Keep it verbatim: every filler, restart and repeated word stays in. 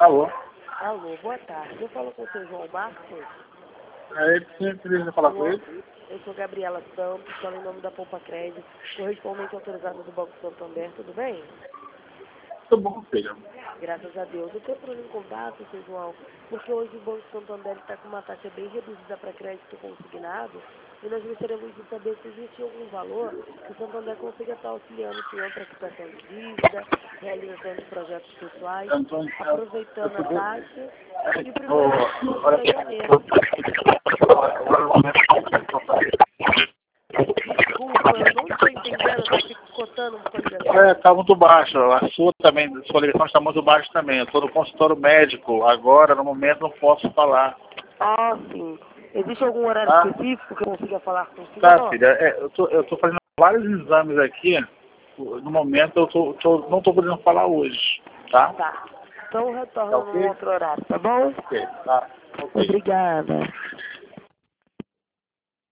Alô? Alô, boa tarde. Eu falo com o seu João Marcos. É ele que sempre precisa falar com ele? Eu sou Gabriela Santos, falo em nome da Poupa Crédito, correspondente autorizado do Banco Santander, tudo bem? Tudo bom, filho? Graças a Deus. Eu estou entrando em contato, seu João, porque hoje o Banco Santander está com uma taxa bem reduzida para crédito consignado e nós gostaríamos de saber se existe algum valor que o Santander consiga estar auxiliando o senhor para quitação de dívida, realização de projetos pessoais, Antônio, aproveitando a taxa e o Ô, primeiro olha de janeiro. Desculpa, eu não estou entendendo, está picotando um pouco a ligação. É, tá muito baixo. A sua também, a sua ligação está muito baixa também. Eu estou no consultório médico. Agora, no momento, não posso falar. Ah, sim. Existe algum horário Tá? específico que eu consiga falar com o senhor? Tá, filha. É, eu tô, eu tô fazendo vários exames aqui. No momento, eu tô, tô, não estou podendo falar hoje. Tá? Tá. Então Tá retorno num ok? outro horário, tá bom? Ok, tá. Ok. Obrigada.